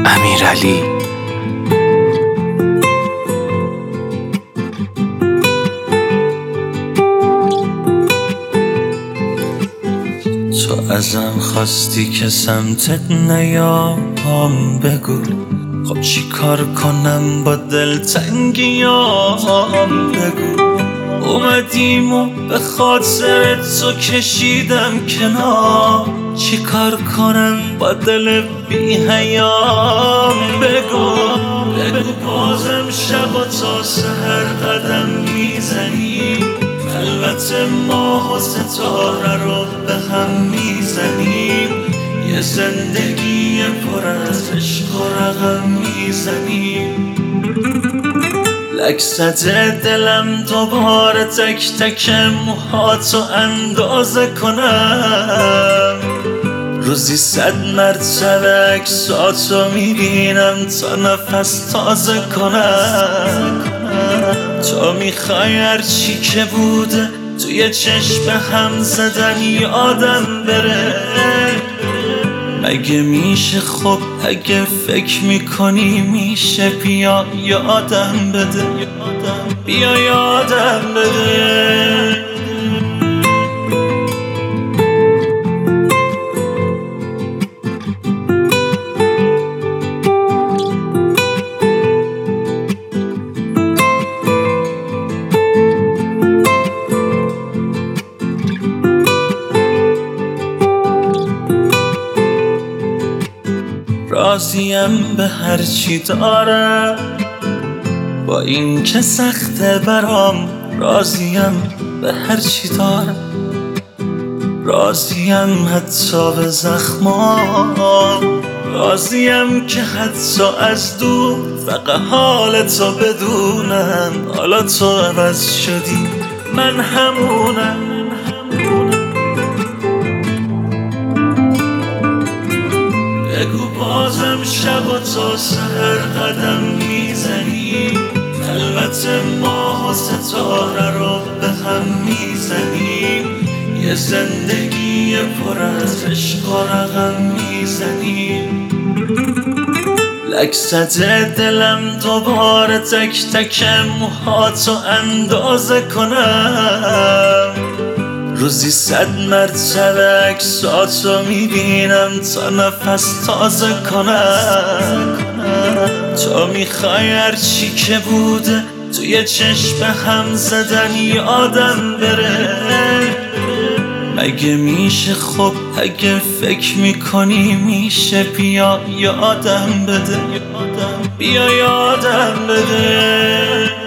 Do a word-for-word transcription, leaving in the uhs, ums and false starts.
امیرعلی. تو ازم خواستی که سمتت نیام، بگو خب چی کار کنم با دلتنگیام، بگو اومدیم و به خاطر تو کشیدم کنار، چی کار کنم با دل بی حیام، بگو بگو بازم شب و تا سحر قدم میزنی، خلوت ماه و ستاره رو به هم میزنیم، یه زندگی پر از عشق و رقم میزنیم. لک زده دلم دوباره تک تک موهاتو اندازه کنم، روزی صد مرتبه عکساتو میبینم تا نفس تازه کنم. تو میخوای هرچی که بوده توی چشم هم زدن یادم بره، مگه میشه؟ خب اگه فکر میکنی میشه، بیا یادم بده، بیا یادم بده. راضیم به هر چی دارم، با این که سخته برام، راضیم به هر چی دارم، راضیم حتی به زخمام، راضیم که حتی از دور فقط حال تو بدونم، حالا تو عوض شدی من همونم. بگو بازم شب و تا سحر قدم میزنی، خلوت ماه و ستاره رو به هم میزنی، یه زندگی پر از عشق و رقم میزنی. لک زده دلم دوباره تک تک موهاتو اندازه کنم، روزی صد مرتبه عکساتو میبینم تا نفس تازه کنم. تو میخوای هرچی که بوده توی چشم هم زدن یادم بره، مگه میشه؟ خب اگه فکر میکنی میشه، بیا یادم بده، بیا یادم بده.